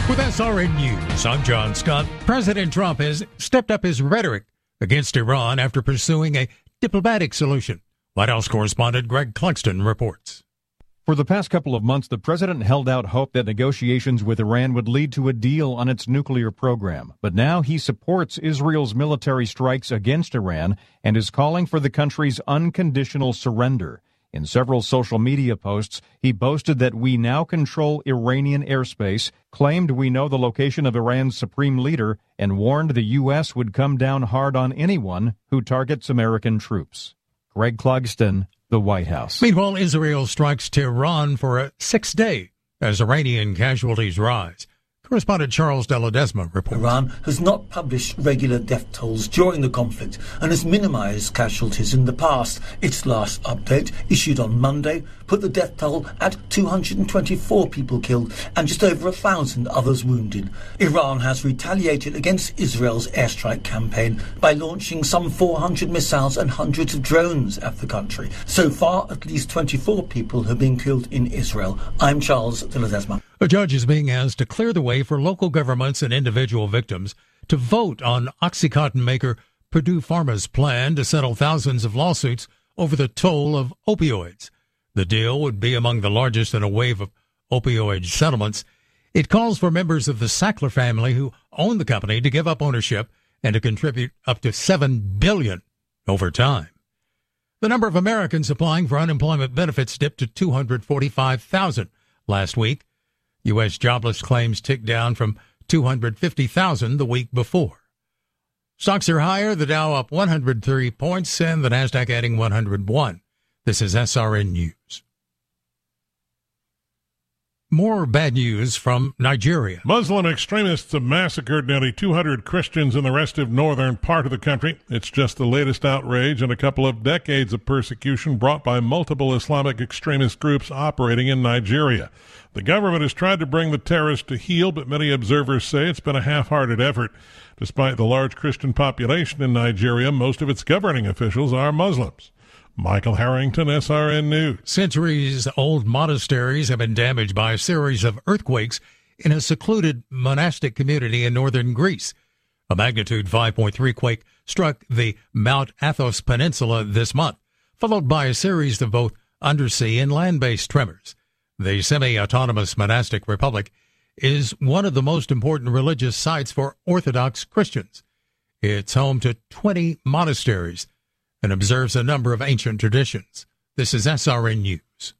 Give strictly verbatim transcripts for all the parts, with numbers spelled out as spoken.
With S R N News, I'm John Scott. President Trump has stepped up his rhetoric against Iran after pursuing a diplomatic solution. White House correspondent Greg Clugston reports. For the past couple of months, the president held out hope that negotiations with Iran would lead to a deal on its nuclear program. But now he supports Israel's military strikes against Iran and is calling for the country's unconditional surrender. In several social media posts, he boasted that we now control Iranian airspace, claimed we know the location of Iran's supreme leader, and warned the U S would come down hard on anyone who targets American troops. Greg Clugston, the White House. Meanwhile, Israel strikes Tehran for a sixth day as Iranian casualties rise. Correspondent Charles de Ledesma reports. Iran has not published regular death tolls during the conflict and has minimized casualties in the past. Its last update, issued on Monday, put the death toll at two hundred twenty-four people killed and just over a thousand others wounded. Iran has retaliated against Israel's airstrike campaign by launching some four hundred missiles and hundreds of drones at the country. So far, at least twenty-four people have been killed in Israel. I'm Charles de Ledesma. A judge is being asked to clear the way for local governments and individual victims to vote on OxyContin maker Purdue Pharma's plan to settle thousands of lawsuits over the toll of opioids. The deal would be among the largest in a wave of opioid settlements. It calls for members of the Sackler family who own the company to give up ownership and to contribute up to seven billion dollars over time. The number of Americans applying for unemployment benefits dipped to two hundred forty-five thousand last week. U S jobless claims ticked down from two hundred fifty thousand the week before. Stocks are higher, the Dow up one hundred three points and the Nasdaq adding one hundred one. This is S R N News. More bad news from Nigeria. Muslim extremists have massacred nearly two hundred Christians in the restive northern part of the country. It's just the latest outrage in a couple of decades of persecution brought by multiple Islamic extremist groups operating in Nigeria. The government has tried to bring the terrorists to heel, but many observers say it's been a half-hearted effort. Despite the large Christian population in Nigeria, most of its governing officials are Muslims. Michael Harrington, S R N News. Centuries-old monasteries have been damaged by a series of earthquakes in a secluded monastic community in northern Greece. A magnitude five point three quake struck the Mount Athos Peninsula this month, followed by a series of both undersea and land-based tremors. The semi-autonomous monastic republic is one of the most important religious sites for Orthodox Christians. It's home to twenty monasteries and observes a number of ancient traditions. This is S R N News.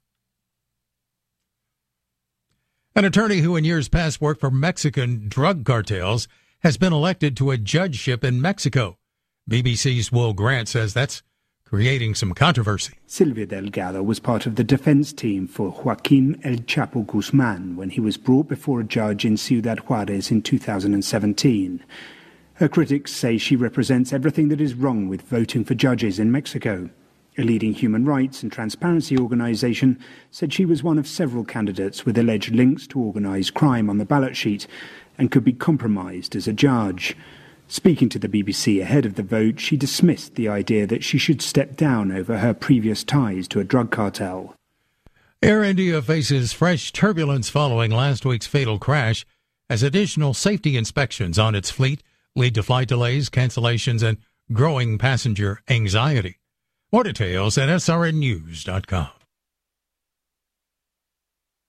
An attorney who in years past worked for Mexican drug cartels has been elected to a judgeship in Mexico. B B C's Will Grant says that's creating some controversy. Silvia Delgado was part of the defense team for Joaquin El Chapo Guzman when he was brought before a judge in Ciudad Juarez in two thousand seventeen. Her critics say she represents everything that is wrong with voting for judges in Mexico. A leading human rights and transparency organization said she was one of several candidates with alleged links to organized crime on the ballot sheet and could be compromised as a judge. Speaking to the B B C ahead of the vote, she dismissed the idea that she should step down over her previous ties to a drug cartel. Air India faces fresh turbulence following last week's fatal crash as additional safety inspections on its fleet lead to flight delays, cancellations, and growing passenger anxiety. More details at S R N news dot com.